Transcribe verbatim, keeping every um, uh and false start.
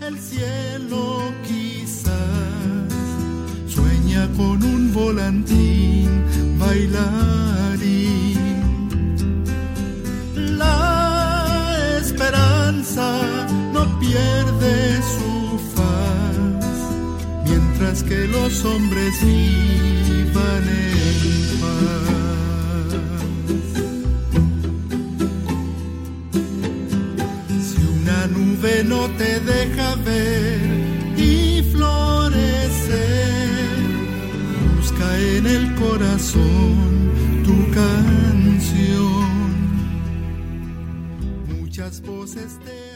el cielo quizás sueña con un volantín bailarín. La esperanza no pierde su faz mientras que los hombres vivan en paz. Nube no te deja ver y florecer, busca en el corazón tu canción. Muchas voces te